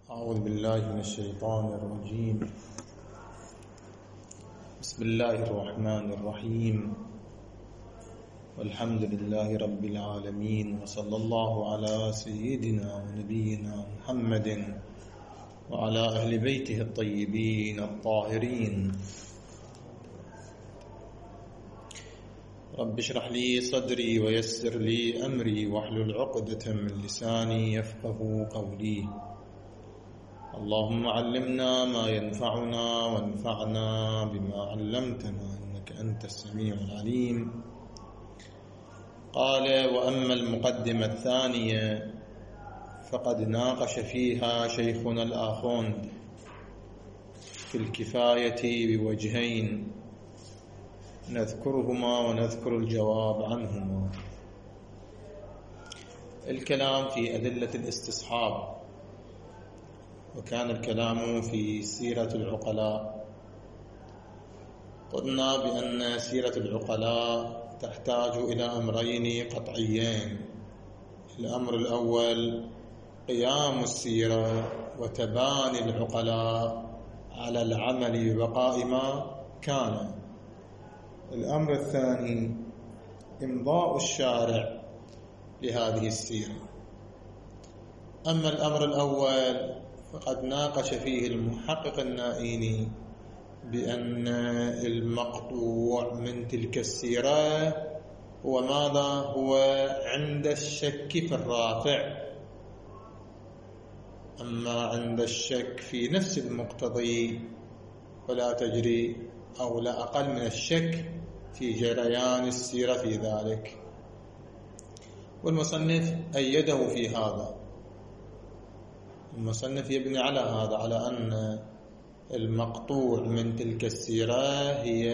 أعوذ بالله من الشيطان الرجيم. بسم الله الرحمن الرحيم، والحمد لله رب العالمين، وصلى الله على سيدنا ونبينا محمد وعلى أهل بيته الطيبين الطاهرين. رب اشرح لي صدري ويسر لي أمري واحلل عقدة من لساني يفقه قولي. اللهم علمنا ما ينفعنا وانفعنا بما علمتنا إنك أنت السميع العليم. قال: وأما المقدمة الثانية فقد ناقش فيها شيخنا الآخوند في الكفاية بوجهين نذكرهما ونذكر الجواب عنهما. الكلام في أدلة الاستصحاب، وكان الكلام في سيرة العقلاء. قلنا بأن سيرة العقلاء تحتاج إلى أمرين قطعيين. الأمر الأول قيام السيرة وتباني العقلاء على العمل ببقاء ما كان. الأمر الثاني إمضاء الشارع لهذه السيرة. أما الأمر الأول فقد ناقش فيه المحقق النائيني بأن المقطوع من تلك السيرة هو ماذا؟ هو عند الشك في الرافع. أما عند الشك في نفس المقتضي فلا تجري، أو لا أقل من الشك في جريان السيرة في ذلك. والمصنف أيده في هذا. المصنف يبني على هذا، على أن المقطوع من تلك السيرة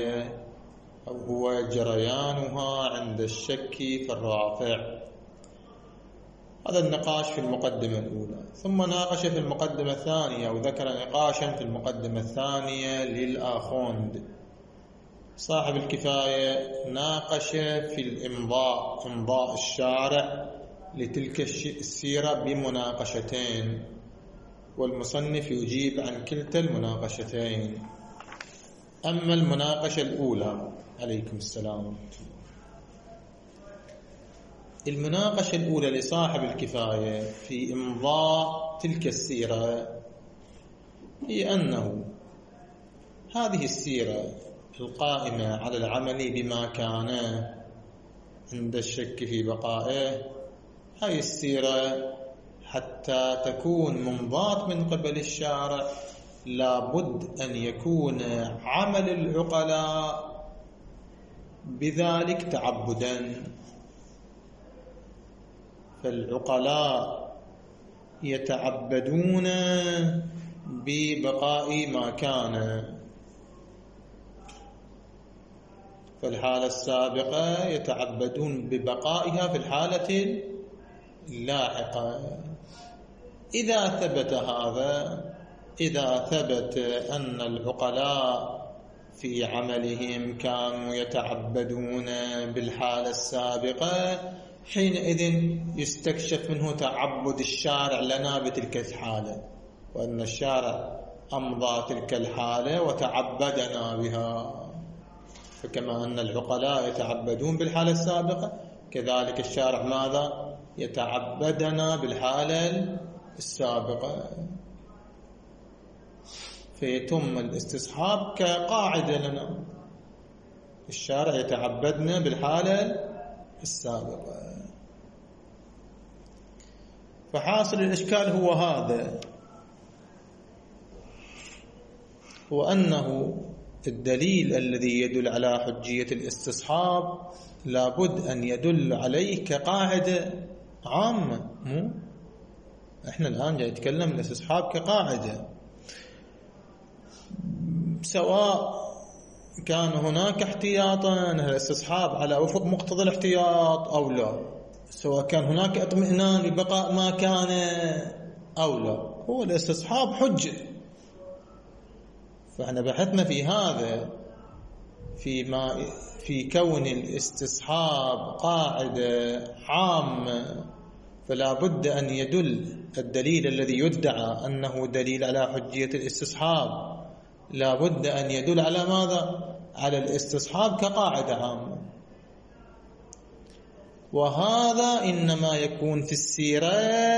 هو جريانها عند الشك في الرافع. هذا النقاش في المقدمة الأولى. ثم ناقش في المقدمة الثانية، وذكر نقاشا في المقدمة الثانية للآخوند صاحب الكفاية. ناقش في الإمضاء، إمضاء الشارع لتلك السيرة بمناقشتين، والمصنف يجيب عن كلتا المناقشتين. أما المناقشة الأولى، عليكم السلام، المناقشة الأولى لصاحب الكفاية في إمضاء تلك السيرة هي أنه هذه السيرة القائمة على العمل بما كان عند الشك في بقائه، هذه السيرة حتى تكون ممضاة من قبل الشارع لابد أن يكون عمل العقلاء بذلك تعبدا. فالعقلاء يتعبدون ببقاء ما كان، فالحالة السابقة يتعبدون ببقائها في الحالة اللاحقة. إذا ثبت هذا، إذا ثبت أن العقلاء في عملهم كانوا يتعبدون بالحالة السابقة، حينئذ يستكشف منه تعبد الشارع لنا بتلك الحالة، وأن الشارع أمضى تلك الحالة وتعبدنا بها. فكما أن العقلاء يتعبدون بالحالة السابقة، كذلك الشارع ماذا؟ يتعبدنا بالحالة السابقة. فيتم الاستصحاب كقاعدة لنا، الشارع يتعبدنا بالحالة السابقة. فحاصل الإشكال هو هذا، هو أنه الدليل الذي يدل على حجية الاستصحاب لابد أن يدل عليه كقاعدة عامة. احنا الآن جاي نتكلم الاستصحاب كقاعدة، سواء كان هناك احتياطا الاستصحاب على وفق مقتضى الاحتياط أو لا، سواء كان هناك اطمئنان ببقاء ما كان أو لا، هو الاستصحاب حجة. فاحنا بحثنا في هذا، في كون الاستصحاب قاعدة عامة فلا بد أن يدل الدليل الذي يدعى أنه دليل على حجية الاستصحاب، لا بد أن يدل على ماذا؟ على الاستصحاب كقاعدة عامة. وهذا إنما يكون في السيرة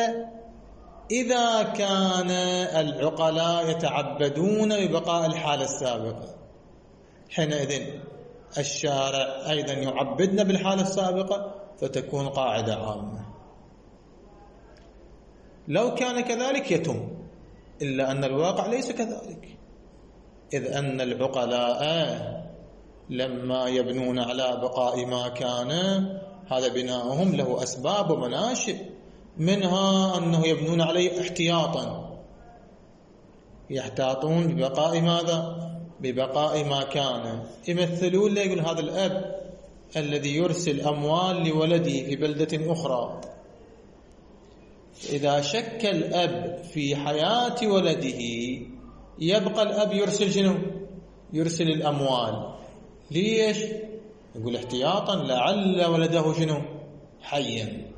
إذا كان العقلاء يتعبدون ببقاء الحالة السابقة، حينئذ الشارع أيضا يعبدنا بالحالة السابقة فتكون قاعدة عامة. لو كان كذلك يتم، إلا أن الواقع ليس كذلك، إذ أن العقلاء لما يبنون على بقاء ما كان هذا بناؤهم له أسباب ومناشئ، منها أنه يبنون عليه احتياطا، يحتاطون ببقاء ماذا؟ ببقاء ما كان. يمثلون لي يقول هذا الأب الذي يرسل أموال لولده في بلدة أخرى، إذا شك الأب في حياة ولده يبقى الأب يرسل شنو؟ يرسل الأموال. ليش؟ يقول احتياطا لعل ولده شنو؟ حيا،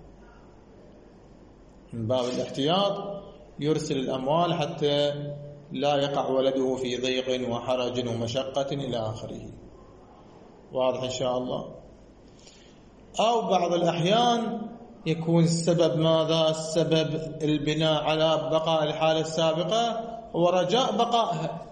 من باب الاحتياط يرسل الأموال حتى لا يقع ولده في ضيق وحرج ومشقة إلى آخره. واضح إن شاء الله. أو بعض الأحيان يكون السبب ماذا؟ السبب البناء على بقاء الحالة السابقة ورجاء بقائها،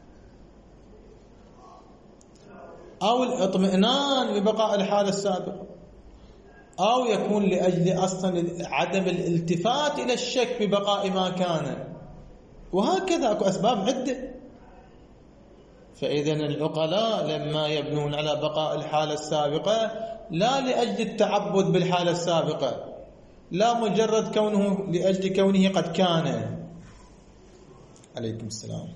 أو الاطمئنان ببقاء الحالة السابقة، أو يكون لأجل أصلا عدم الالتفات إلى الشك ببقاء ما كان، وهكذا أكو أسباب عدة. فإذا العقلاء لما يبنون على بقاء الحالة السابقة لا لأجل التعبد بالحالة السابقة، لا مجرد كونه لأجل كونه قد كان. عليكم السلام.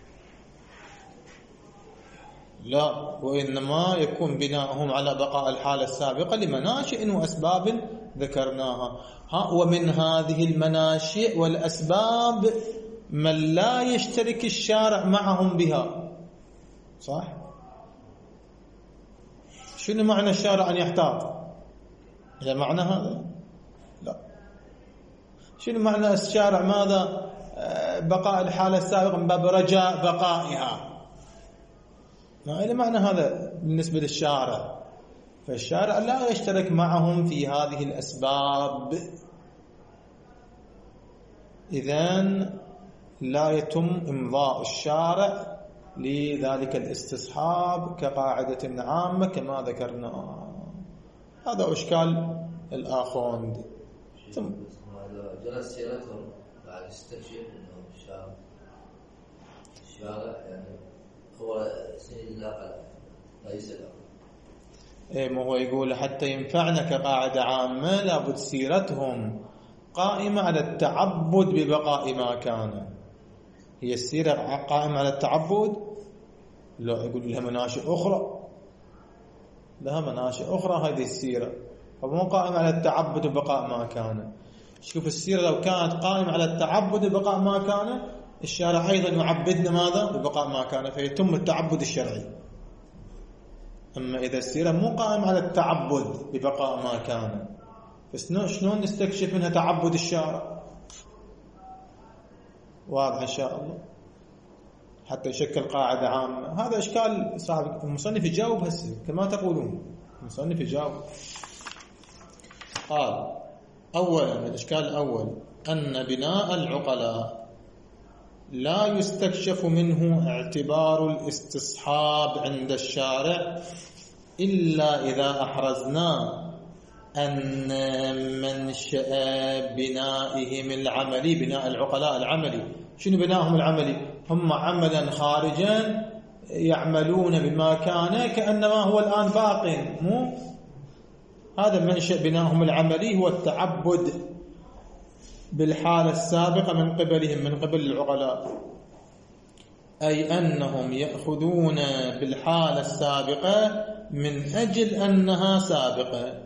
لا، وإنما يكون بناؤهم على بقاء الحالة السابقة لمناشئ وأسباب ذكرناها. ومن هذه المناشئ والأسباب من لا يشترك الشارع معهم بها. صح؟ شنو معنى الشارع أن يحتاط؟ إذا معنى هذا؟ لا. شنو معنى الشارع ماذا؟ بقاء الحالة السابقة من باب رجاء بقائها. ما إلى معنى هذا بالنسبة للشارع. فالشارع لا يشترك معهم في هذه الأسباب، إذن لا يتم إمضاء الشارع لذلك الاستصحاب كقاعدة عامة كما ذكرنا. هذا إشكال الآخوند. ثم جلس سيرتهم بعد استكشف أنه الشارع يعني هو سيد الأقل ليس الأقل. ما هو يقول حتى ينفعنا كقاعدة عامة لابد سيرتهم قائمة على التعبد ببقاء ما كان. هي السيرة قائمة على التعبد؟ لا، يقول لها مناشئ أخرى، لها مناشئ أخرى هذه السيرة، فمو قائمة على التعبد ببقاء ما كان. شوف السيرة لو كانت قائمة على التعبد ببقاء ما كان، الشارع أيضا يعبدنا ماذا؟ ببقاء ما كان، فيتم التعبد الشرعي. أما إذا السيرة مو قائمة على التعبد ببقاء ما كان، فشلون نستكشف منها تعبد الشارع؟ واضح إن شاء الله، حتى يشكل قاعدة عامة. هذا إشكال صعب. المصنف يجاوب هسه كما تقولون، المصنف يجاوب. قال: أولا، الإشكال الأول أن بناء العقلاء لا يستكشف منه اعتبار الاستصحاب عند الشارع إلا إذا أحرزنا أن منشأ بنائهم العملي، بناء العقلاء العملي. شنو بنائهم العملي؟ هم عملا خارجا يعملون بما كان كأنما هو الآن باق، مو هذا منشأ بنائهم العملي، هو التعبد بالحالة السابقة من قبلهم، من قبل العقلاء، أي أنهم يأخذون بالحالة السابقة من أجل أنها سابقة.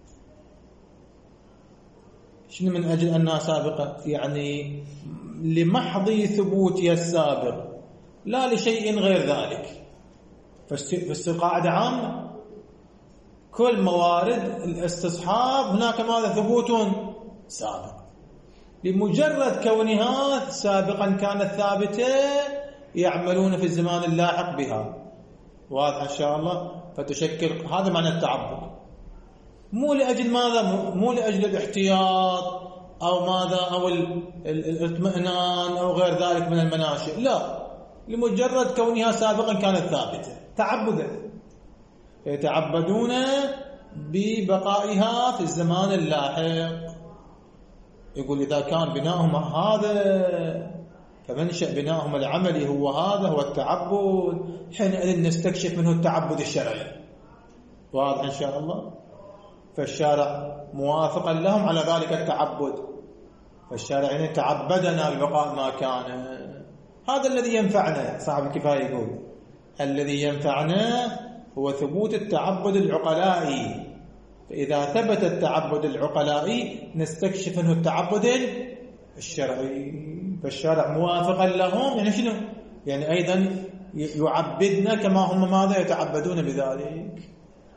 شنو من أجل أنها سابقة؟ يعني لمحض ثبوتها السابق، لا لشيء غير ذلك. فالقاعدة عامة، كل موارد الاستصحاب هناك ماذا؟ ثبوت سابق، لمجرد كونها سابقا كانت ثابتة يعملون في الزمان اللاحق بها. واضح إن شاء الله؟ فتشكل هذا معنى التعبد، مو لأجل ماذا؟ مو لأجل الاحتياط أو ماذا أو الاطمئنان أو غير ذلك من المناشئ، لا، لمجرد كونها سابقا كانت ثابتة تعبدا، يتعبدون ببقائها في الزمان اللاحق. يقول إذا كان بناؤهم هذا فمنشأ بناؤهم العملي هو هذا، هو التعبد، حينئذ نستكشف منه التعبد الشرعي. واضح إن شاء الله؟ فالشارع موافقا لهم على ذلك التعبد، فالشارع يعني تعبدنا ببقاء ما كان. هذا الذي ينفعنا. صاحب الكفاية يقول الذي ينفعنا هو ثبوت التعبد العقلائي، فإذا ثبت التعبد العقلائي نستكشف منه التعبد الشرعي. فالشارع موافقا لهم يعني شنو؟ يعني أيضا يعبدنا كما هم ماذا يتعبدون بذلك.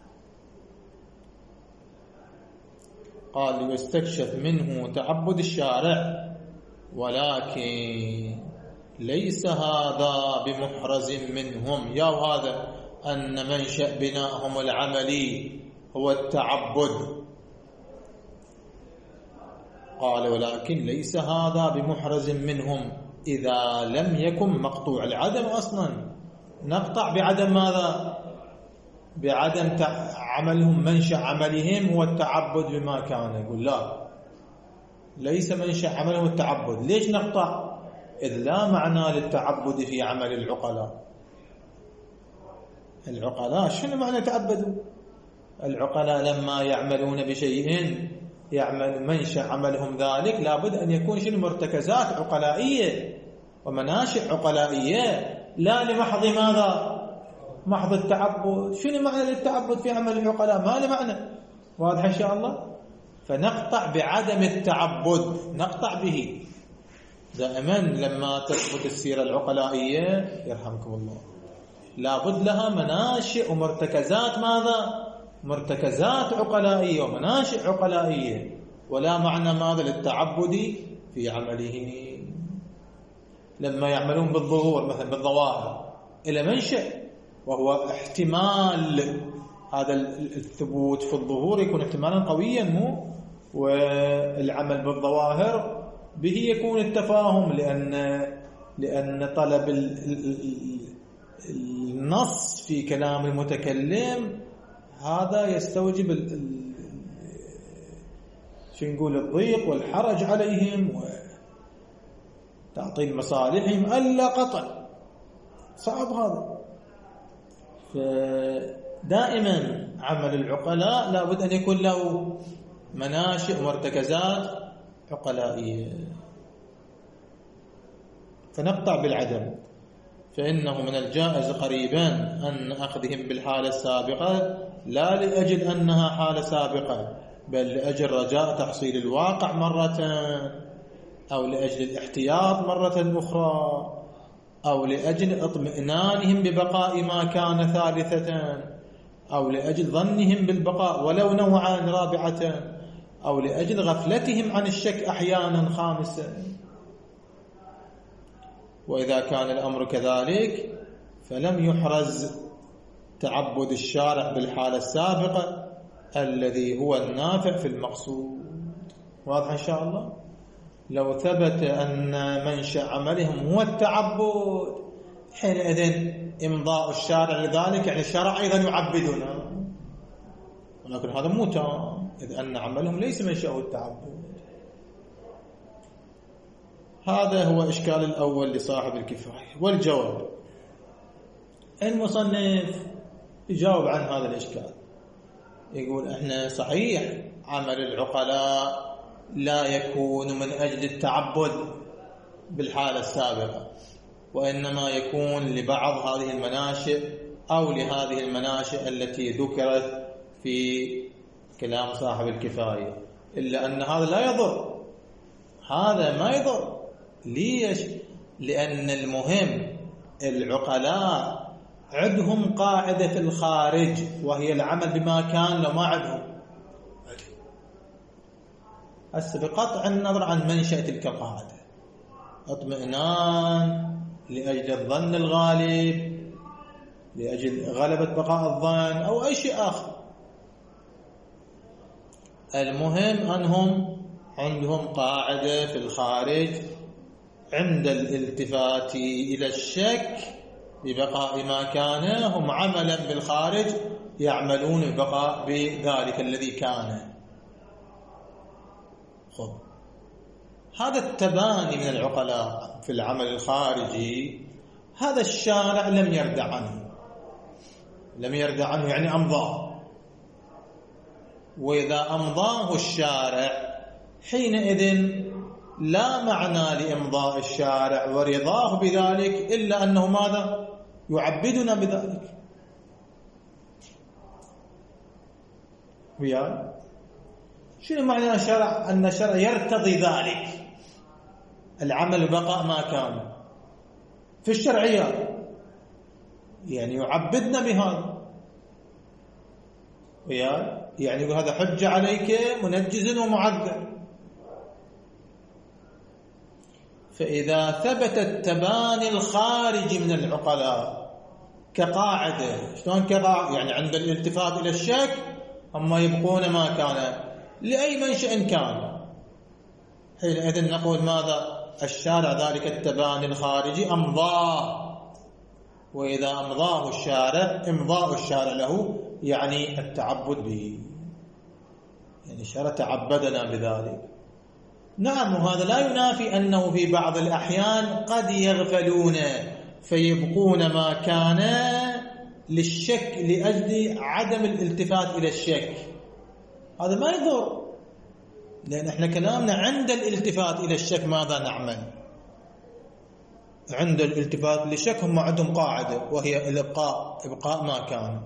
قال يستكشف منه تعبد الشارع، ولكن ليس هذا بمحرز منهم. يا هذا أن منشأ بنائهم العملي هو التعبد. قال ولكن ليس هذا بمحرز منهم إذا لم يكن مقطوع العدم أصلا. نقطع بعدم ماذا؟ بعدم عملهم. منشأ عملهم هو التعبد بما كان. يقول لا، ليس منشأ عملهم التعبد. ليش نقطع؟ إذ لا معنى للتعبد في عمل العقلاء. العقلاء شنو معنى تعبدوا؟ العقلاء لما يعملون بشيء يعمل منشأ عملهم ذلك لابد أن يكون شنو؟ مرتكزات عقلائية ومناشئ عقلائية، لا لمحض ماذا؟ محض التعبد. شنو معنى للتعبد في عمل العقلاء؟ ما له معنى. واضح إن شاء الله؟ فنقطع بعدم التعبد، نقطع به. دائما لما تثبت السيرة العقلائية يرحمكم الله لابد لها مناشئ ومرتكزات ماذا؟ مرتكزات عقلائية ومناشئ عقلائية، ولا معنى ماذا للتعبد في عمله. لما يعملون بالظهور مثلا بالظواهر إلى منشأ وهو احتمال هذا الثبوت في الظهور يكون احتمالا قويا، مو والعمل بالظواهر به يكون التفاهم، لأن طلب النص في كلام المتكلم هذا يستوجب شو نقول الضيق والحرج عليهم وتعطيل مصالحهم ألا قطع. صعب هذا. فدائما عمل العقلاء لابد أن يكون له مناشئ ومرتكزات عقلائية. فنقطع بالعدم، فإنه من الجائز قريبا أن أخذهم بالحالة السابقة لا لأجل أنها حالة سابقة، بل لأجل رجاء تحصيل الواقع مرة، أو لأجل الاحتياط مرة أخرى، أو لأجل اطمئنانهم ببقاء ما كان ثالثة، أو لأجل ظنهم بالبقاء ولو نوعا رابعة، أو لأجل غفلتهم عن الشك أحيانا خامسة. وإذا كان الأمر كذلك فلم يحرز تعبد الشارع بالحالة السابقة الذي هو النافع في المقصود. واضح إن شاء الله؟ لو ثبت أن منشأ عملهم هو التعبد حينئذ إمضاء الشارع لذلك يعني الشارع أيضا يعبدنا، ولكن هذا مو تام، إذ أن عملهم ليس منشأه التعبد. هذا هو إشكال الأول لصاحب الكفاية. والجواب المصنف يجاوب عن هذا الإشكال، يقول إحنا صحيح عمل العقلاء لا يكون من أجل التعبد بالحالة السابقة، وإنما يكون لبعض هذه المناشئ أو لهذه المناشئ التي ذكرت في كلام صاحب الكفاية، إلا أن هذا لا يضر، هذا ما يضر. ليش؟ لأن المهم العقلاء عندهم قاعدة في الخارج وهي العمل بما كان لو ما عندهم. هسه بقطع النظر عن منشأ تلك القاعدة، اطمئنان لأجل الظن الغالب، لأجل غلبة بقاء الظن أو أي شيء آخر، المهم أنهم عندهم قاعدة في الخارج عند الالتفات إلى الشك ببقاء ما كان، هم عملا بالخارج يعملون ببقاء بذلك الذي كان. خب هذا التباني من العقلاء في العمل الخارجي هذا الشارع لم يردع عنه، لم يردع عنه يعني أمضاه، وإذا أمضاه الشارع حينئذ لا معنى لإمضاء الشارع ورضاه بذلك إلا أنه ماذا؟ يعبدنا بذلك. ويا شنو معنى الشرع؟ أن الشرع يرتضي ذلك، العمل بقاء ما كان في الشرعيات، يعني يعبدنا بهذا. ويا يعني هذا حجة عليك منجز ومعذر. فإذا ثبت التباني الخارجي من العقلاء كقاعدة، شلون كقاعدة؟ يعني عند الالتفات إلى الشك هم يبقون ما كان لأي منشأ كان، حينئذ نقول ماذا؟ الشارع ذلك التباني الخارجي أمضاه، وإذا أمضاه الشارع إمضاء الشارع له يعني التعبد به، يعني الشارع تعبدنا بذلك. نعم، وهذا لا ينافي أنه في بعض الأحيان قد يغفلون فيبقون ما كان للشك لأجل عدم الالتفات إلى الشك، هذا ما يضر، لأن احنا كلامنا عند الالتفات إلى الشك ماذا نعمل؟ عند الالتفات للشك هم عندهم قاعدة وهي إبقاء ما كان،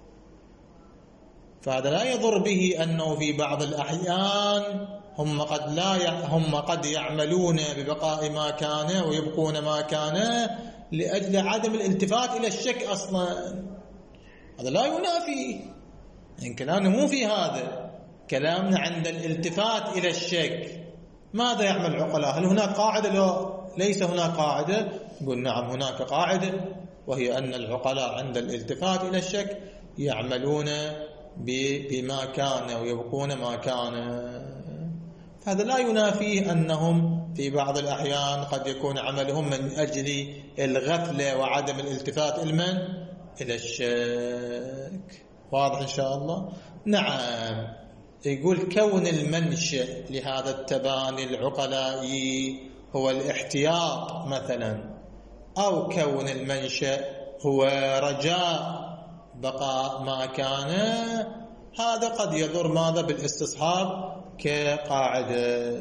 فهذا لا يضر به أنه في بعض الأحيان هم قد يعملون ببقاء ما كان ويبقون ما كان لأجل عدم الالتفات إلى الشك أصلا، هذا لا ينافي، يعني كلامنا مو في هذا، كلامنا عند الالتفات إلى الشك ماذا يعمل العقلاء؟ هل هناك قاعدة؟ لو ليس هناك قاعدة نقول نعم هناك قاعدة، وهي أن العقلاء عند الالتفات إلى الشك يعملون بما كان ويبقون ما كان، هذا لا ينافيه أنهم في بعض الأحيان قد يكون عملهم من أجل الغفلة وعدم الالتفات إلى الشك. واضح إن شاء الله؟ نعم. يقول كون المنشأ لهذا التباني العقلائي هو الاحتياط مثلا، أو كون المنشأ هو رجاء بقاء ما كان، هذا قد يضر ماذا بالاستصحاب كقاعدة.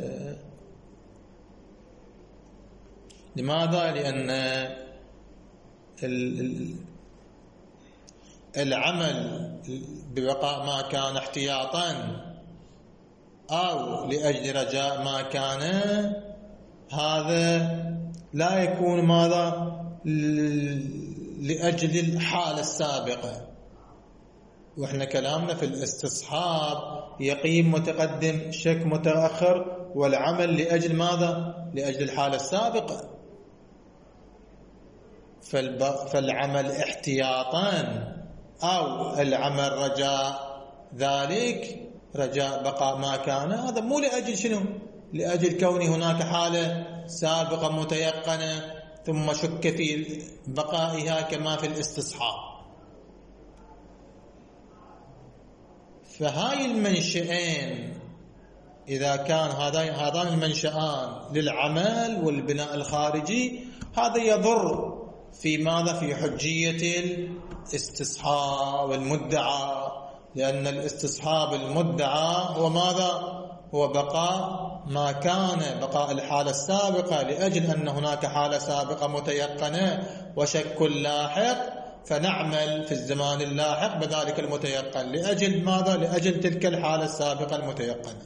لماذا؟ لأن العمل ببقاء ما كان احتياطا أو لأجل رجاء ما كان هذا لا يكون ماذا لأجل الحالة السابقة، وإحنا كلامنا في الاستصحاب يقين متقدم شك متأخر، والعمل لأجل ماذا؟ لأجل الحالة السابقة. فالعمل احتياطا أو العمل رجاء ذلك، رجاء بقاء ما كان، هذا مو لأجل شنو؟ لأجل كون هناك حالة سابقة متيقنة ثم شك في بقائها كما في الاستصحاب. فهاي المنشئين إذا كان هذان المنشآن للعمل والبناء الخارجي، هذا يضر في ماذا؟ في حجية الاستصحاب المدعى، لأن الاستصحاب المدعى هو ماذا؟ هو بقاء ما كان، بقاء الحالة السابقة لأجل أن هناك حالة سابقة متيقنة وشك لاحق، فنعمل في الزمان اللاحق بذلك المتيقن لأجل ماذا؟ لأجل تلك الحالة السابقة المتيقنة.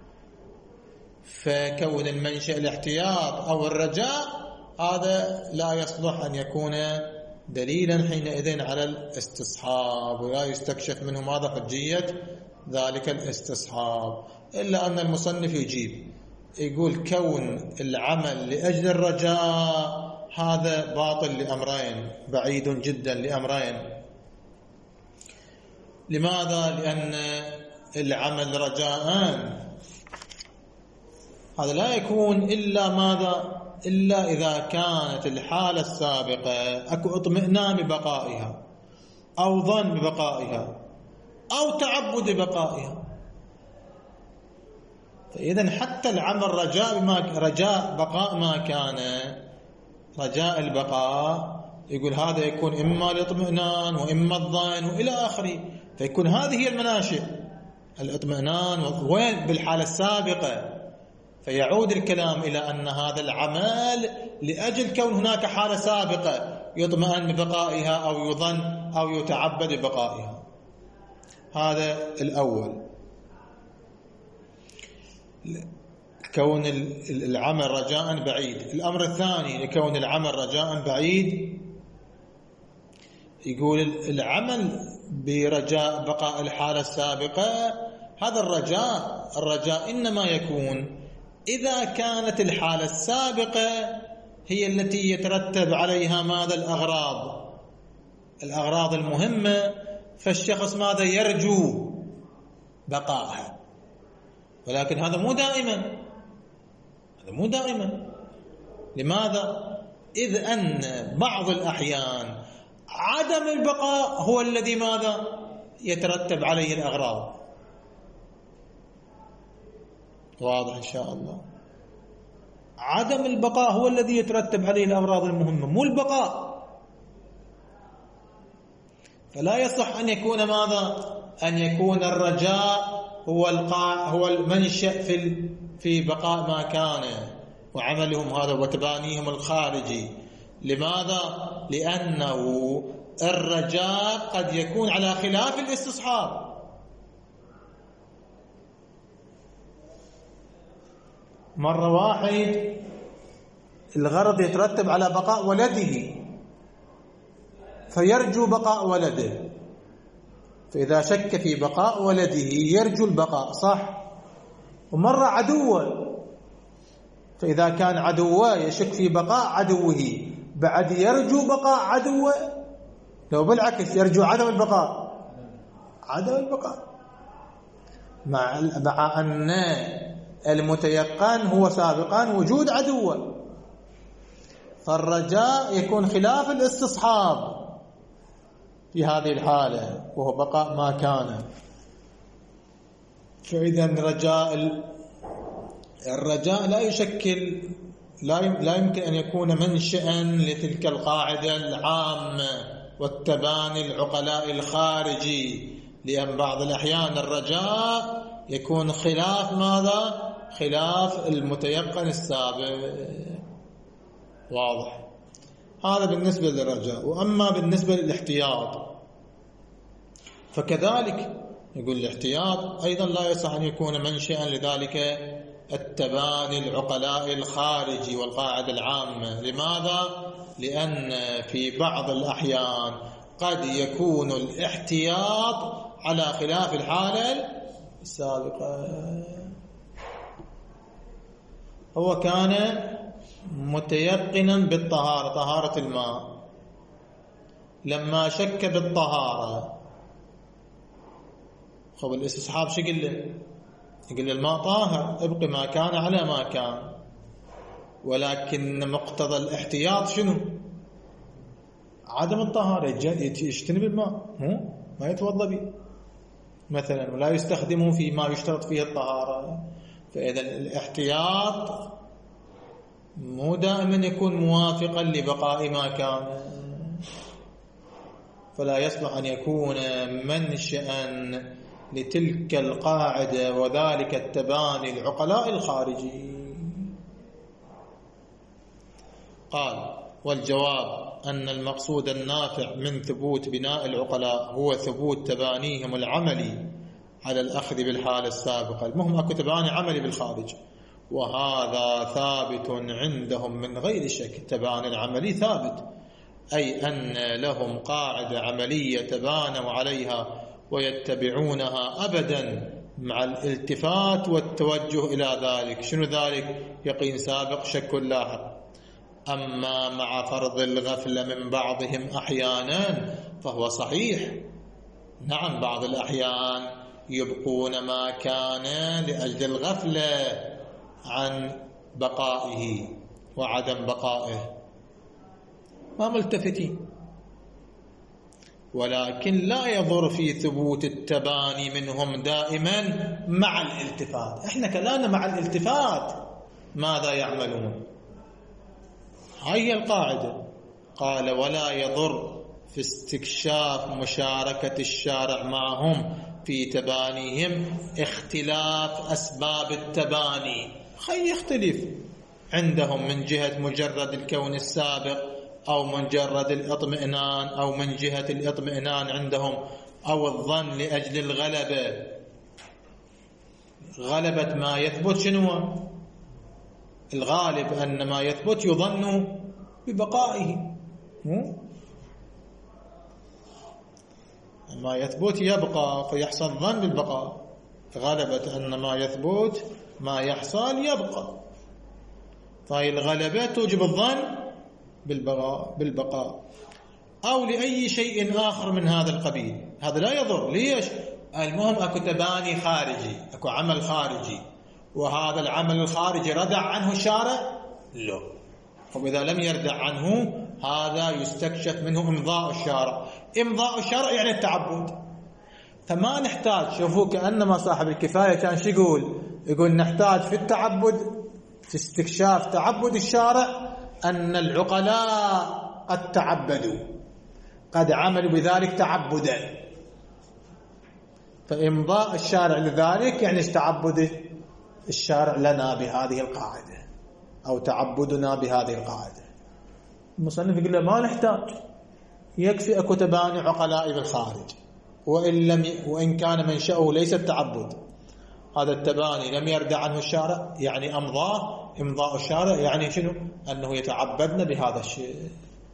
فكون المنشأ الاحتياط أو الرجاء هذا لا يصلح أن يكون دليلا حينئذ على الاستصحاب، ولا يستكشف منه ماذا؟ حجية ذلك الاستصحاب. إلا أن المصنف يقول كون العمل لأجل الرجاء هذا باطل لأمرين، بعيد جدا لأمرين. لماذا؟ لأن العمل رجاء هذا لا يكون إلا ماذا؟ إلا إذا كانت الحالة السابقة أكو اطمئنان ببقائها أو ظن ببقائها أو تعبد ببقائها. فإذا حتى العمل رجاء بقاء ما كان، رجاء البقاء، يقول هذا يكون إما الاطمئنان وإما الظن وإلى آخره. فيكون هذه هي المناشئ، الاطمئنان وين بالحالة السابقة. فيعود الكلام إلى أن هذا العمل لأجل كون هناك حالة سابقة يطمئن ببقائها أو يظن أو يتعبد ببقائها. هذا الأول، كون العمل رجاء بعيد. الأمر الثاني لكون العمل رجاء بعيد، يقول العمل برجاء بقاء الحالة السابقة، هذا الرجاء إنما يكون إذا كانت الحالة السابقة هي التي يترتب عليها ماذا؟ الأغراض المهمة، فالشخص ماذا؟ يرجو بقائها. ولكن هذا مو دائما. لماذا؟ إذ أن بعض الأحيان عدم البقاء هو الذي ماذا؟ يترتب عليه الأغراض. واضح إن شاء الله؟ عدم البقاء هو الذي يترتب عليه الأغراض المهمة، مو البقاء. فلا يصح أن يكون ماذا؟ أن يكون الرجاء هو المنشأ في بقاء ما كان وعملهم هذا وتبانيهم الخارجي. لماذا؟ لأنه الرجاء قد يكون على خلاف الاستصحاب. مرة واحد الغرض يترتب على بقاء ولده فيرجو بقاء ولده، فإذا شك في بقاء ولده يرجو البقاء، صح؟ ومرة عدوه، فإذا كان عدوه يشك في بقاء عدوه بعد يرجو بقاء عدوه، لو بالعكس يرجو عدم البقاء مع أن المتيقن هو سابقا وجود عدوه. فالرجاء يكون خلاف الاستصحاب في هذه الحالة وهو بقاء ما كان. فإذا الرجاء لا يشكل، لا يمكن أن يكون منشأ لتلك القاعدة العامة والتباني العقلاء الخارجي، لأن بعض الأحيان الرجاء يكون خلاف ماذا؟ خلاف المتيقن السابق. واضح؟ هذا بالنسبة للرجاء. وأما بالنسبة للاحتياط فكذلك يقول الاحتياط أيضا لا يصح أن يكون منشأ لذلك التباني العقلاء الخارجي والقاعدة العامة. لماذا؟ لأن في بعض الأحيان قد يكون الاحتياط على خلاف الحالة السابقة. هو كان متيقنا بالطهارة، طهارة الماء، لما شك بالطهارة خب الاستصحاب شو يقول له الماء طاهر، ابقي ما كان على ما كان. ولكن مقتضى الاحتياط شنو؟ عدم الطهارة، يجتنب الماء، ما يتوضأ به مثلا، ولا يستخدمه فيما يشترط فيه الطهارة. فإذا الاحتياط مو دائما يكون موافقا لبقاء ما كان، فلا يصلح أن يكون منشأ لتلك القاعدة وذلك التباني العقلاء الخارجي. قال: والجواب أن المقصود النافع من ثبوت بناء العقلاء هو ثبوت تبانيهم العملي على الأخذ بالحالة السابقة. المهم أكو تباني عملي بالخارج، وهذا ثابت عندهم من غير شك. التباني العملي ثابت، أي أن لهم قاعدة عملية تبانوا عليها ويتبعونها أبدا مع الالتفات والتوجه إلى ذلك. شنو ذلك؟ يقين سابق شك لاحق. أما مع فرض الغفلة من بعضهم أحيانا فهو صحيح، نعم بعض الأحيان يبقون ما كان لأجل الغفلة عن بقائه وعدم بقائه، ما ملتفتين، ولكن لا يضر في ثبوت التباني منهم دائما مع الالتفات. احنا كلامنا مع الالتفات ماذا يعملون؟ هي القاعدة. قال ولا يضر في استكشاف مشاركة الشارع معهم في تبانيهم اختلاف أسباب التباني. يختلف عندهم من جهة مجرد الكون السابق، أو من مجرد الاطمئنان، أو من جهة الاطمئنان عندهم، أو الظن لأجل الغلبة. غلبة ما يثبت شنو؟ الغالب أن ما يثبت يظن ببقائه، ما يثبت يبقى فيحصل ظن بالبقاء. غلبة أن ما يثبت ما يحصل يبقى، فهي الغلبة توجب الظن بالبقاء أو لأي شيء آخر من هذا القبيل. هذا لا يضر. ليش؟ المهم أكو تباني خارجي، أكو عمل خارجي، وهذا العمل الخارجي ردع عنه الشارع؟ لا. وإذا لم يردع عنه هذا يستكشف منه إمضاء الشارع. إمضاء الشارع يعني التعبد، فما نحتاج. شوفوا كأنما صاحب الكفاية كان شو يقول نحتاج في التعبد، في استكشاف تعبد الشارع، أن العقلاء قد تعبدوا، قد عملوا بذلك تعبدا، فإمضاء الشارع لذلك يعني تعبد الشارع لنا بهذه القاعدة أو تعبدنا بهذه القاعدة. المصنف يقول له ما نحتاج، يكفي أكو تباني عقلاء بالخارج، وإن كان منشأه ليس التعبد، هذا التباني لم يرد عنه الشارع، يعني إمضاء الشارع يعني شنو؟ أنه يتعبدنا بهذا الشيء.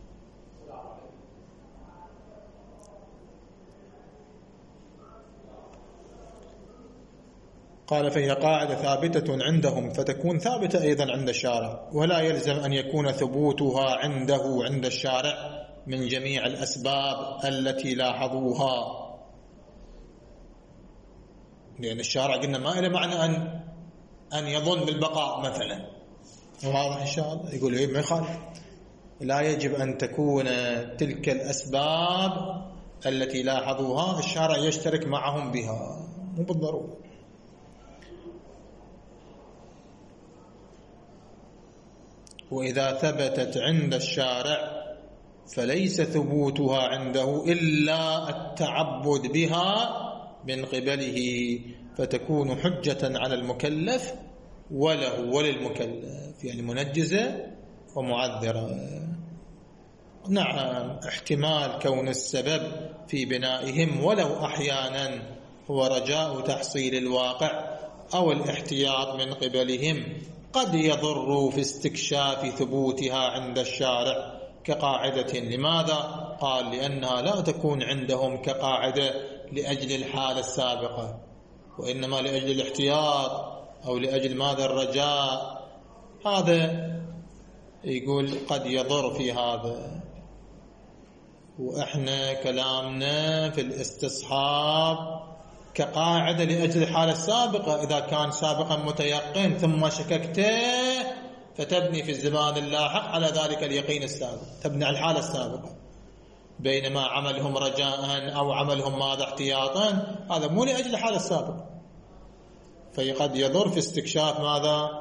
قال فهي قاعدة ثابتة عندهم فتكون ثابتة أيضا عند الشارع، ولا يلزم أن يكون ثبوتها عند الشارع من جميع الأسباب التي لاحظوها، لأن الشارع قلنا ما له معنى أن يظن بالبقاء مثلا. واضح إن شاء الله؟ يقول إيه ما يخالف، لا يجب أن تكون تلك الأسباب التي لاحظوها الشارع يشترك معهم بها، مو بالضرورة. وإذا ثبتت عند الشارع فليس ثبوتها عنده إلا التعبد بها من قبله، فتكون حجة على المكلف وله وللمكلف، يعني منجزة ومعذرة. نعم احتمال كون السبب في بنائهم ولو أحيانا هو رجاء تحصيل الواقع أو الاحتياط من قبلهم قد يضر في استكشاف ثبوتها عند الشارع كقاعدة. لماذا؟ قال لأنها لا تكون عندهم كقاعدة لأجل الحالة السابقة، وإنما لأجل الاحتياط أو لأجل ماذا؟ الرجاء. هذا يقول قد يضر في هذا. وإحنا كلامنا في الاستصحاب كقاعدة لأجل الحالة السابقة. إذا كان سابقا متيقن ثم شككته فتبني في الزمان اللاحق على ذلك اليقين السابق، تبني على الحالة السابقة. بينما عملهم رجاء أو عملهم ماذا؟ احتياطا، هذا مو لأجل الحالة السابقة، فقد يضر في استكشاف ماذا؟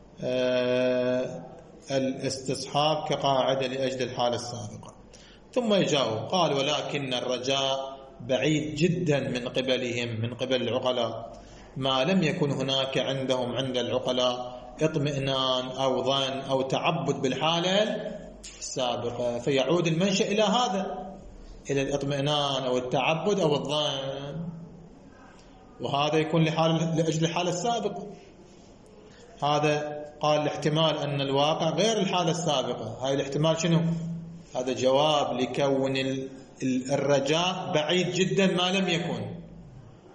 الاستصحاب كقاعدة لأجل الحالة السابقة. ثم يجاوب قال ولكن الرجاء بعيد جدا من قبلهم، من قبل العقلاء، ما لم يكن هناك عندهم عند العقلاء اطمئنان أو ظن أو تعبد بالحالة السابقة، فيعود المنشأ إلى هذا، إلى الاطمئنان أو التعبد أو الظن، وهذا يكون لأجل الحالة السابقة. هذا قال الاحتمال أن الواقع غير الحالة السابقة، هاي الاحتمال شنو؟ هذا جواب لكون الرجاء بعيد جدا ما لم يكن،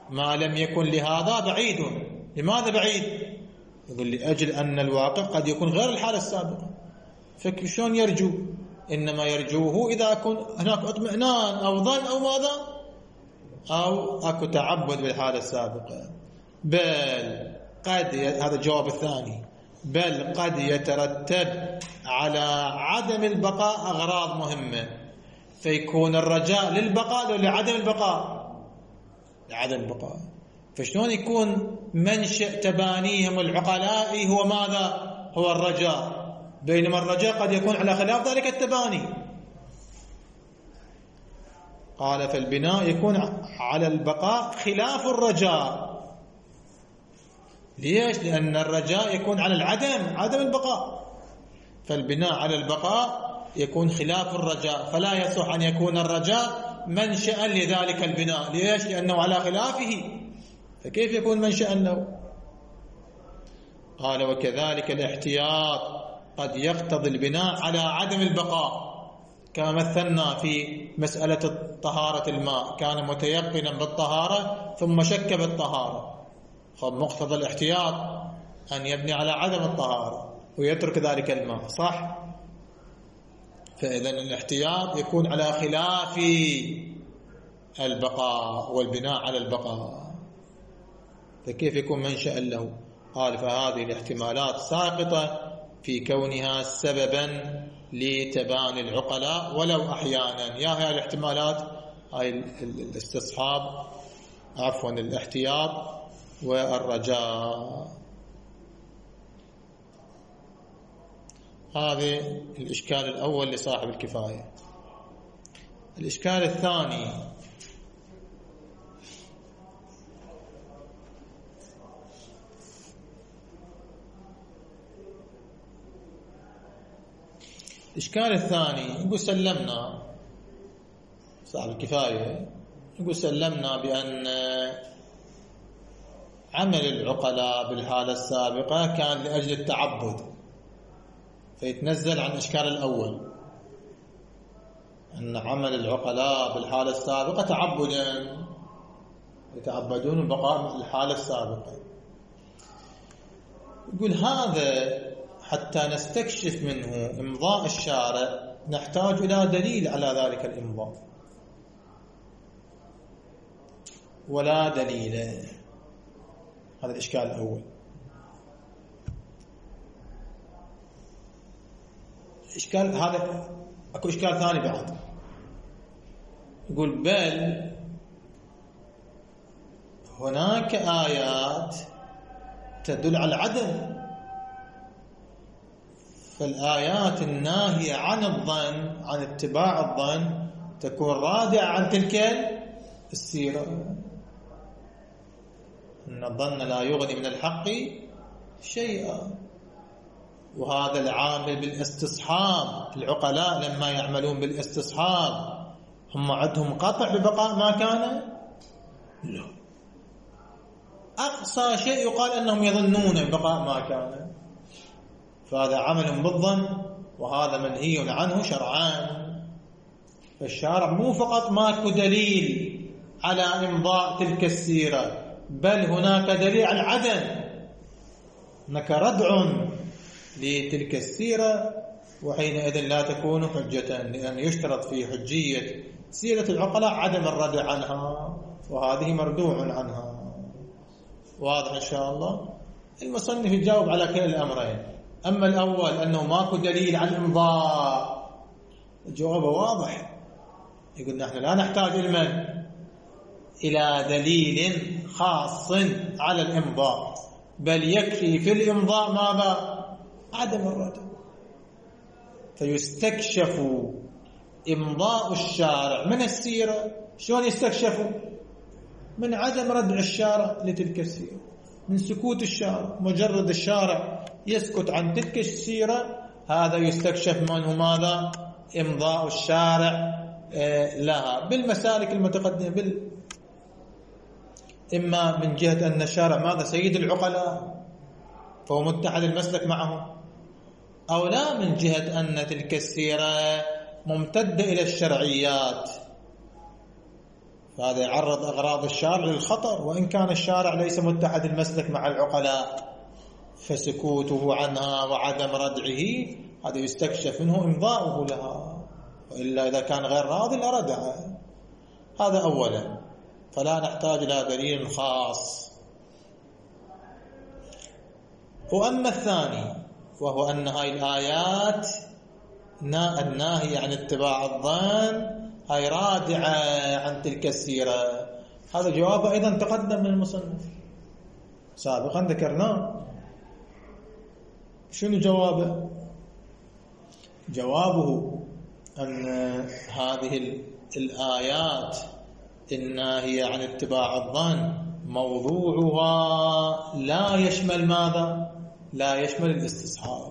ما لم يكن لهذا بعيد. لماذا بعيد؟ يقول لأجل أن الواقع قد يكون غير الحالة السابقة، فشون يرجو؟ إنما يرجوه إذا يكون هناك اطمئنان أو ظن أو ماذا، أو أكو تعبد بالحالة السابقة. بل قد هذا الجواب الثاني، بل قد يترتب على عدم البقاء أغراض مهمة، فيكون الرجاء للبقاء لو لعدم البقاء، لعدم البقاء. فشلون يكون منشأ تبانيهم العقلاء هو ماذا؟ هو الرجاء، بينما الرجاء قد يكون على خلاف ذلك التباني. قال فالبناء يكون على البقاء خلاف الرجاء. ليش؟ لأن الرجاء يكون على العدم، عدم البقاء، فالبناء على البقاء يكون خلاف الرجاء، فلا يصح أن يكون الرجاء منشأ لذلك البناء. ليش؟ لأنه على خلافه، فكيف يكون منشأ له؟ قال وكذلك الاحتياط قد يقتضي البناء على عدم البقاء، كما مثلنا في مسألة طهارة الماء، كان متيقنا بالطهارة ثم شك بالطهارة، فمقتضى الاحتياط أن يبني على عدم الطهارة ويترك ذلك الماء، صح؟ فإذا الاحتياط يكون على خلاف البقاء والبناء على البقاء، فكيف يكون منشأ له؟ قال فهذه الاحتمالات ساقطة في كونها سببا لتباني العقلاء ولو أحيانا. يا هي الاحتمالات، هاي الاستصحاب، عفوا الاحتياط والرجاء. هذا الإشكال الأول لصاحب الكفاية. الإشكال الثاني، الإشكال الثاني يقول سلمنا صاحب الكفاية، يقول سلمنا بأن عمل العقلاء بالحالة السابقة كان لأجل التعبد، فيتنزل عن الإشكال الأول أن عمل العقلاء بالحالة السابقة تعبدا، يتعبدون ببقاء الحالة السابقة. يقول هذا حتى نستكشف منه إمضاء الشارع نحتاج إلى دليل على ذلك الإمضاء، ولا دليل. هذا الإشكال الأول. إشكال هذا، أكو إشكال ثاني بعد، يقول بل هناك آيات تدل على العدم، فالآيات الناهية عن الظن، عن اتباع الظن، تكون رادعة عن تلك السيرة. إن الظن لا يغني من الحق شيئا. وهذا العامل بالاستصحاب، العقلاء لما يعملون بالاستصحاب هم عندهم قطع ببقاء ما كان؟ لا، أقصى شيء يقال أنهم يظنون ببقاء ما كان، فهذا عمل بالظن وهذا منهي عنه شرعان. فالشارع مو فقط ماكو دليل على إمضاء تلك السيرة، بل هناك دليل على العدم، هناك ردع لتلك السيرة، وحينئذ لا تكون حجة، لأن يشترط في حجية سيرة العقلاء عدم الردع عنها، وهذه مردوع عنها. واضح إن شاء الله؟ المصنف يجاوب على كلا الأمرين. أما الأول أنه ماكو دليل على الإمضاء، الجواب واضح، يقول نحن لا نحتاج إلى دليل خاص على الإمضاء، بل يكفي في الإمضاء ماذا؟ عدم الردع. فيستكشف إمضاء الشارع من السيرة. شلون يستكشف؟ من عدم ردع الشارع لتلك السيرة، من سكوت الشارع، مجرد الشارع يسكت عن تلك السيرة، هذا يستكشف منه ماذا؟ إمضاء الشارع لها بالمسالك المتقدمة، إما من جهة أن الشارع ماذا؟ سيد العقلاء فهو متحد المسلك معه، أو لا من جهة أن تلك السيرة ممتدة إلى الشرعيات، فهذا يعرض أغراض الشارع للخطر، وإن كان الشارع ليس متحد المسلك مع العقلاء، فسكوته عنها وعدم ردعه هذا يستكشف منه إمضاؤه لها، وإلا إذا كان غير راضي لردعه. هذا أولا، فلا نحتاج إلى دليل خاص. وأما الثاني وهو أن هاي الآيات الناهية عن اتباع الظن هاي رادعة عن تلك السيرة، هذا جواب أيضا تقدم من المصنف سابقا ذكرناه. شنو جوابه؟ جوابه أن هذه الآيات الناهية عن اتباع الظن موضوعها لا يشمل ماذا؟ لا يشمل الاستصحاب.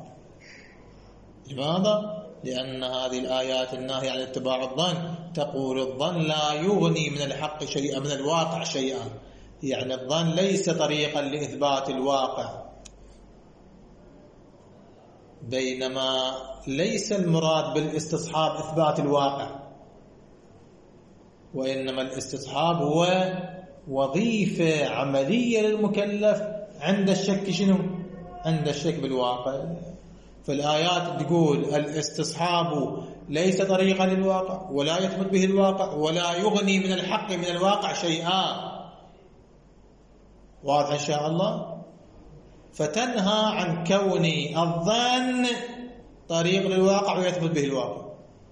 لماذا؟ لأن هذه الآيات الناهية عن اتباع الظن تقول الظن لا يغني من الحق شيئا، من الواقع شيئا، يعني الظن ليس طريقا لإثبات الواقع، بينما ليس المراد بالاستصحاب إثبات الواقع، وإنما الاستصحاب هو وظيفة عملية للمكلف عند الشك. شنو؟ عند الشك بالواقع. فالآيات تقول الاستصحاب ليس طريقا للواقع ولا يثبت به الواقع ولا يغني من الحق من الواقع شيئا. واضح إن شاء الله؟ فتنهى عن كون الظن طريق للواقع ويثبت به الواقع.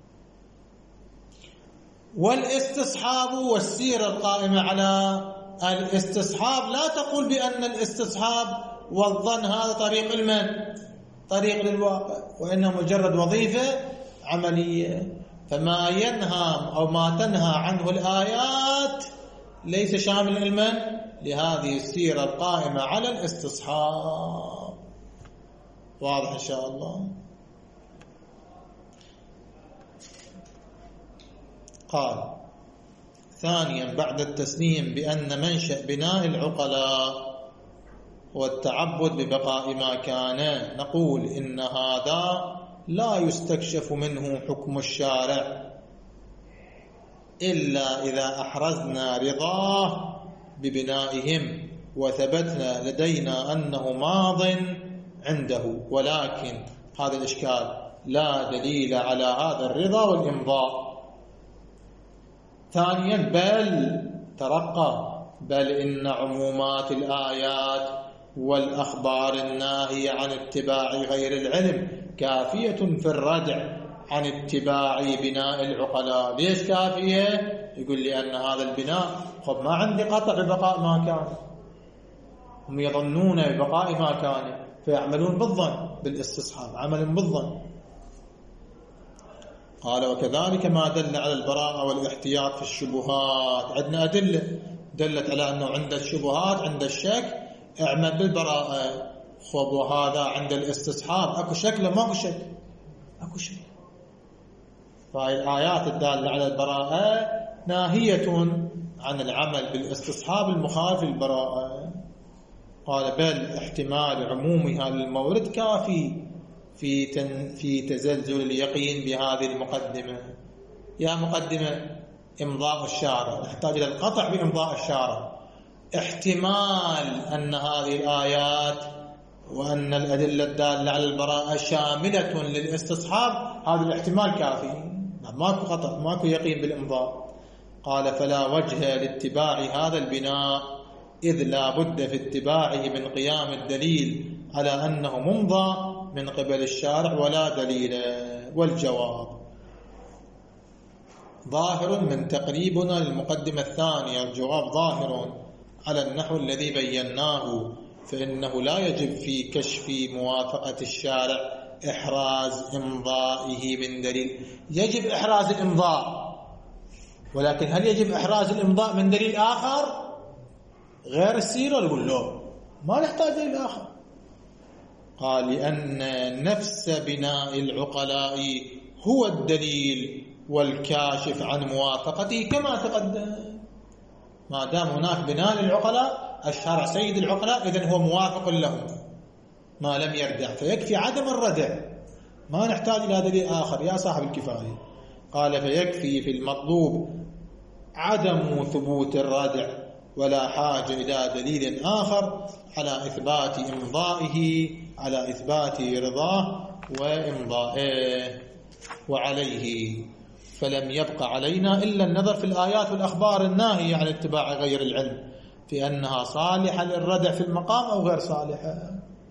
والاستصحاب والسيرة القائمة على الاستصحاب لا تقول بأن الاستصحاب والظن هذا طريق المن؟ طريق للواقع، وإنه مجرد وظيفة عملية. فما ينهى أو ما تنهى عنه الآيات ليس شامل المن لهذه السيرة القائمة على الاستصحاب. واضح إن شاء الله؟ قال ثانيا بعد التسليم بأن منشأ بناء العقلاء والتعبد ببقاء ما كان، نقول إن هذا لا يستكشف منه حكم الشارع إلا إذا أحرزنا رضاه ببنائهم وثبتنا لدينا أنه ماض عنده. ولكن هذا الإشكال لا دليل على هذا الرضا والإمضاء. ثانيا بل إن عمومات الآيات والأخبار الناهية عن اتباع غير العلم كافية في الردع عن اتباع بناء العقلاء. ليش كافية؟ يقول لي أن هذا البناء ما عندي قطع ببقاء ما كان، هم يظنون ببقاء ما كان فيعملون بالظن بالاستصحاب، عمل بالظن. قال وكذلك ما دل على البراءة والاحتياط في الشبهات. عندنا أدلة دلت على أنه عند الشبهات عند الشك اعمل بالبراءة. خب وهذا عند الاستصحاب أكو شك لما أكو شك؟ أكو شك. فهي الآيات الدالة على البراءة ناهية عن العمل بالاستصحاب المخالف للبراءة. قال بل احتمال عمومها للمورد كافي في تزلزل اليقين بهذه المقدمة. يا مقدمة إمضاء الشارع، نحتاج إلى القطع بإمضاء الشارع. احتمال أن هذه الآيات وأن الأدلة الدالة على البراءة شاملة للاستصحاب، هذا الاحتمال كافي، ماكو قطع ماكو يقين بالإمضاء. قال فلا وجه لاتباع هذا البناء إذ لا بد في اتباعه من قيام الدليل على أنه ممضى من قبل الشارع ولا دليل. والجواب ظاهر من تقريبنا للمقدمة الثانية، الجواب ظاهر على النحو الذي بيناه، فإنه لا يجب في كشف موافقة الشارع إحراز إمضائه من دليل. يجب إحراز الإمضاء، ولكن هل يجب إحراز الإمضاء من دليل آخر غير السيرة؟ نقول له ما نحتاج دليل آخر. قال لأن نفس بناء العقلاء هو الدليل والكاشف عن موافقته كما تقدم. ما دام هناك بناء للعقلاء الشرع سيد العقلاء إذن هو موافق لهم ما لم يردع، فيكفي عدم الردع، ما نحتاج إلى دليل آخر يا صاحب الكفاية. قال فيكفي في المطلوب عدم ثبوت الردع ولا حاجة إلى دليل آخر على إثبات إمضائه، على إثبات رضاه وإمضائه. وعليه فلم يبق علينا إلا النظر في الآيات والأخبار الناهية عن اتباع غير العلم في أنها صالحة للردع في المقام أو غير صالحة،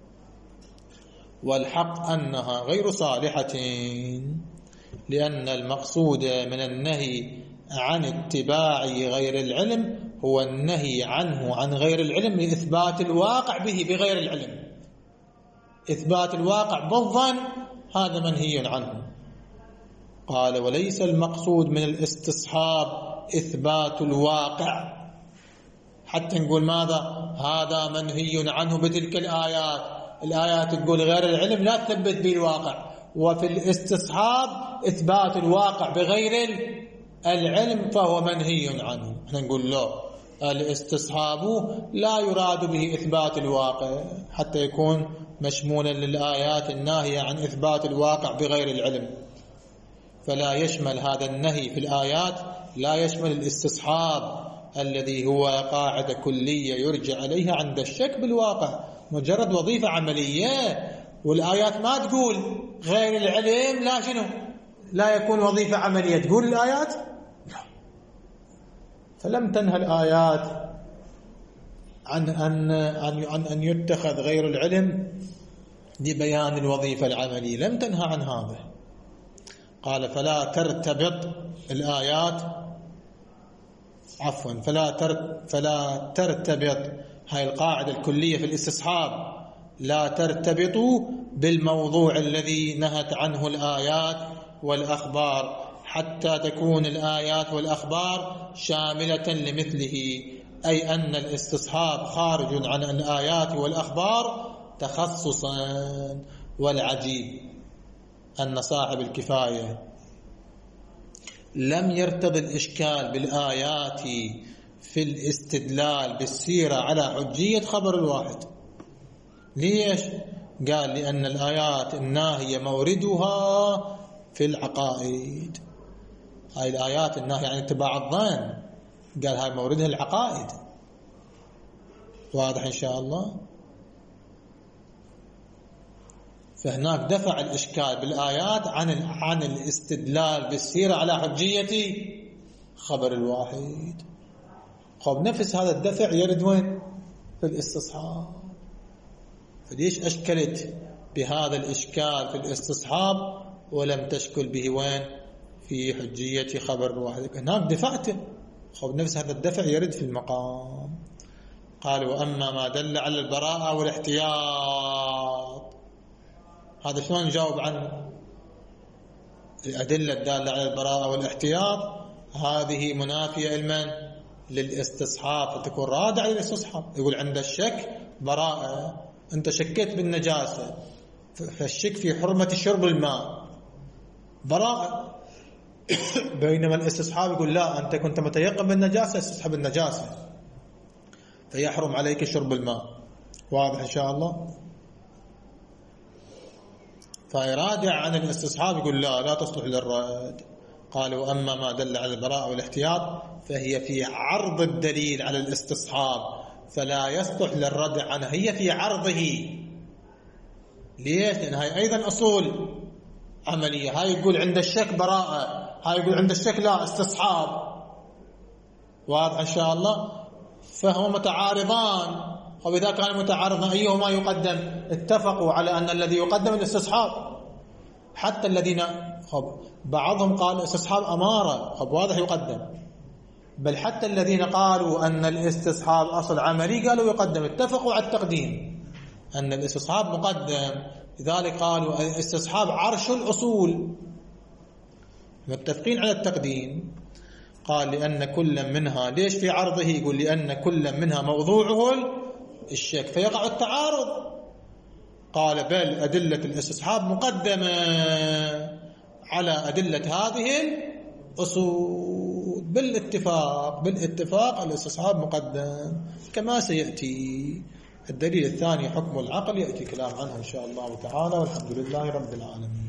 والحق أنها غير صالحة، لأن المقصود من النهي عن اتباع غير العلم هو النهي عنه عن غير العلم لإثبات الواقع به بغير العلم. إثبات الواقع بالظن هذا منهي عنه. قال وليس المقصود من الاستصحاب إثبات الواقع، حتى نقول ماذا؟ هذا منهي عنه بتلك الآيات تقول غير العلم لا تثبت به الواقع، وفي الاستصحاب إثبات الواقع بغير العلم فهو منهي عنه. احنا نقول لا، الاستصحاب لا يراد به إثبات الواقع حتى يكون مشمولا للآيات الناهية عن إثبات الواقع بغير العلم، فلا يشمل هذا النهي في الآيات، لا يشمل الاستصحاب الذي هو قاعدة كلية يرجع عليها عند الشك بالواقع، مجرد وظيفة عملية. والآيات ما تقول غير العلم لا شنو لا يكون وظيفة عملية، تقول الآيات فلم تنهى الآيات عن أن يتخذ غير العلم لبيان الوظيفة العملية، لم تنهى عن هذا. قال فلا ترتبط الآيات فلا ترتبط هاي القاعدة الكلية في الاستصحاب، لا ترتبط بالموضوع الذي نهت عنه الآيات والأخبار حتى تكون الآيات والأخبار شاملة لمثله، أي أن الاستصحاب خارج عن الآيات والأخبار تخصصا. والعجيب أن صاحب الكفاية لم يرتضي الإشكال بالآيات في الاستدلال بالسيرة على حجية خبر الواحد. ليش؟ قال لأن الآيات الناهية موردها في العقائد، هاي الآيات الناهية عن اتباع الظن قال هاي موردها العقائد. واضح إن شاء الله؟ فهناك دفع الإشكال بالآيات عن الاستدلال بالسيرة على حجية خبر الواحد. خب نفس هذا الدفع يرد وين؟ في الاستصحاب. فليش أشكلت بهذا الإشكال في الاستصحاب ولم تشكل به وين؟ في حجية خبر الواحد. هناك دفعته، خب نفس هذا الدفع يرد في المقام. قال وأما ما دل على البراءة والاحتياط، هذا شلون نجاوب عنه؟ الأدلة الدالة على البراءة والاحتياط هذه منافية المن للاستصحاب، فتكون رادعة للاستصحاب. يقول عند الشك براءة، أنت شكيت بالنجاسة، فالشك في حرمة شرب الماء براءة. بينما الاستصحاب يقول لا، أنت كنت متيقن بالنجاسة، استصحب النجاسة فيحرم عليك شرب الماء. واضح إن شاء الله؟ فيرادع عن الاستصحاب يقول لا تصلح للرد. قال وأما ما دل على البراءة والاحتياط فهي في عرض الدليل على الاستصحاب فلا يصلح للردع عنها، هي في عرضه. ليش؟ لأن هاي أيضا أصول عملية، هاي يقول عند الشك براءة، هاي يقول عند الشك لا استصحاب. واضح إن شاء الله؟ فهو متعارضان، وإذا كان متعارضان أيهما يقدم؟ اتفقوا على أن الذي يقدم الاستصحاب. حتى الذين بعضهم قال الاستصحاب أمارة، واضح يقدم. بل حتى الذين قالوا أن الاستصحاب أصل عملي قالوا يقدم، اتفقوا على التقديم أن الاستصحاب مقدم. لذلك قالوا الاستصحاب عرش الأصول، متفقين على التقديم. قال لأن كل منها، ليش في عرضه؟ يقول لأن كل منها موضوعه الشك فيقع التعارض. قال بل أدلة الاستصحاب مقدمة على أدلة هذه الأصول بالاتفاق الاستصحاب مقدم كما سيأتي. الدليل الثاني حكم العقل يأتي كلام عنه إن شاء الله تعالى، والحمد لله رب العالمين.